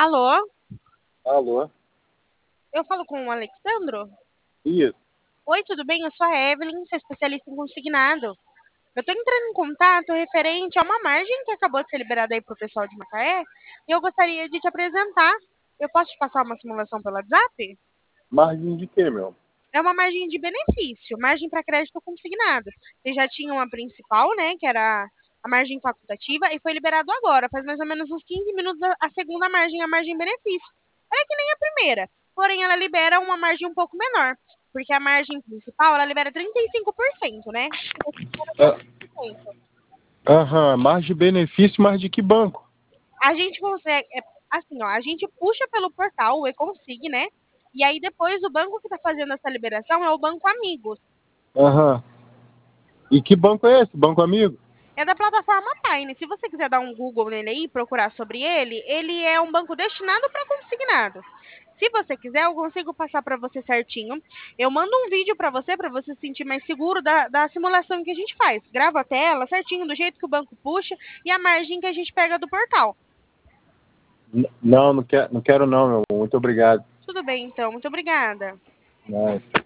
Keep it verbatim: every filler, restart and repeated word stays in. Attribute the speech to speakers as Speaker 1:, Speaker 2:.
Speaker 1: Alô?
Speaker 2: Alô?
Speaker 1: Eu falo com o Alexandro?
Speaker 2: Isso.
Speaker 1: Oi, tudo bem? Eu sou a Evelyn, sou especialista em consignado. Eu tô entrando em contato referente a uma margem que acabou de ser liberada aí pro pessoal de Macaé e eu gostaria de te apresentar. Eu posso te passar uma simulação pelo WhatsApp?
Speaker 2: Margem de quê, meu?
Speaker 1: É uma margem de benefício, margem para crédito consignado. Vocês já tinham a principal, né, que era a margem facultativa, e foi liberado agora, faz mais ou menos uns quinze minutos, a a segunda margem, a margem benefício. É que nem a primeira, porém ela libera uma margem um pouco menor, porque a margem principal, ela libera trinta e cinco por cento, né?
Speaker 2: Ah, Aham, margem de benefício, mas de que banco?
Speaker 1: A gente consegue, é, assim, ó, a gente puxa pelo portal, o Econsig, né? E aí depois o banco que está fazendo essa liberação é o Banco Amigos.
Speaker 2: Aham. E que banco é esse? Banco Amigo?
Speaker 1: É da plataforma Paine. Se você quiser dar um Google nele aí e procurar sobre ele, ele é um banco destinado para consignado. Se você quiser, eu consigo passar para você certinho. Eu mando um vídeo para você, para você se sentir mais seguro da, da simulação que a gente faz. Grava a tela certinho, do jeito que o banco puxa e a margem que a gente pega do portal.
Speaker 2: N- Não, não quero, não quero não, meu. Muito obrigado.
Speaker 1: Tudo bem, então. Muito obrigada.
Speaker 2: Não.